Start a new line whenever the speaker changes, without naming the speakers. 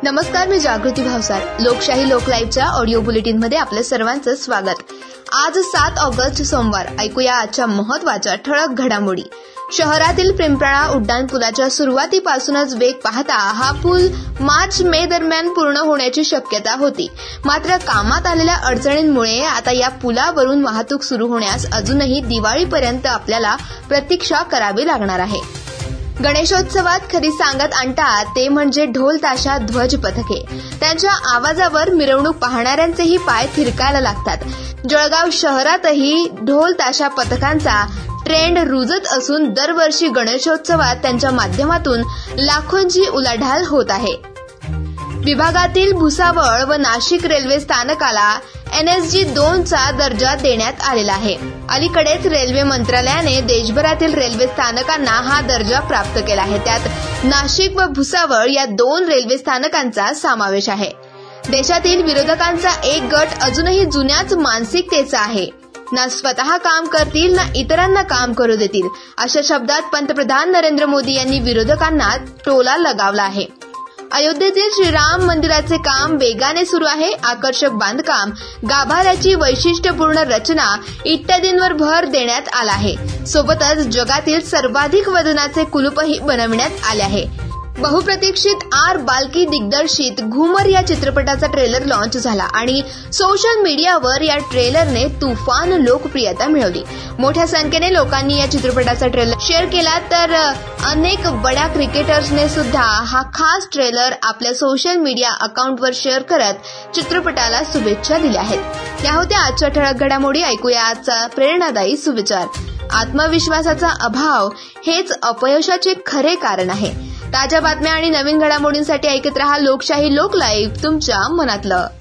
नमस्कार, मी जागृती भावसार. लोकशाही लोक लाईव्हच्या ऑडिओ बुलेटिनमध्ये आपल्या सर्वांचं स्वागत. आज 7 ऑगस्ट सोमवार. ऐकूया आजच्या महत्वाच्या ठळक घडामोडी. शहरातील पिंपळा उड्डाण पुलाच्या सुरुवातीपासूनच वेग पाहता हा पूल मार्च-मे दरम्यान पूर्ण होण्याची शक्यता होती. मात्र कामात आलेल्या अडचणींमुळे आता या पुलावरून वाहतूक सुरू होण्यास अजूनही दिवाळीपर्यंत आपल्याला प्रतीक्षा करावी लागणार आहे. गणेशोत्सवात खरी सांगत आणतात ते म्हणजे ढोल ताशा ध्वज पथके. त्यांच्या आवाजावर मिरवणूक पाहणाऱ्यांचेही पाय थिरकायला लागतात. जळगाव शहरातही ढोल ताशा पथकांचा ट्रेंड रुजत असून दरवर्षी गणेशोत्सवात त्यांच्या माध्यमातून लाखोंची उलाढाल होत आहे. विभागातील भुसावळ व नाशिक रेल्वे स्थानकाला NSG 2 चा दर्जा देण्यात आलेला आहे. अलीकडेच रेल्वे मंत्रालयाने देशभरातील रेल्वे स्थानकांना हा दर्जा प्राप्त केला आहे. त्यात नाशिक व भुसावळ या 2 रेल्वे स्थानकांचा समावेश आहे. देशातील विरोधकांचा एक गट अजूनही जुन्याच मानसिकतेचा आहे. ना स्वतः काम करतील ना इतरांना काम करू देतील, अशा शब्दात पंतप्रधान नरेंद्र मोदी यांनी विरोधकांना टोला लगावला आहे. अयोध्येतील श्रीराम मंदिराचे काम वेगाने सुरू आहे. आकर्षक बांधकाम, गाभाऱ्याची वैशिष्ट्यपूर्ण रचना इत्यादींवर भर देण्यात आला आहे. सोबतच जगातील सर्वाधिक वजनाचे कुलूपही बनविण्यात आले आहे. बहुप्रतीक्षित बाल्की दिग्दर्शित घुमर या चित्रपटाचा ट्रेलर लॉन्च झाला आणि सोशल मीडियावर या ट्रेलरने तुफान लोकप्रियता मिळवली. मोठ्या संख्येने लोकांनी या चित्रपटाचा ट्रेलर शेअर केला, तर अनेक बड्या क्रिकेटर्सने सुद्धा हा खास ट्रेलर आपल्या सोशल मीडिया अकाउंटवर शेअर करत चित्रपटाला शुभेच्छा दिल्या आहेत. या होत्या आजच्या ठळक घडामोडी. ऐकूया आजचा प्रेरणादायी सुविचार. आत्मविश्वासाचा अभाव हेच अपयशाचे खरे कारण आहे. ताज्या बातम्या आणि नवीन घडामोडींसाठी ऐकत रहा लोकशाही लोक लाईव्ह, तुमच्या मनातलं.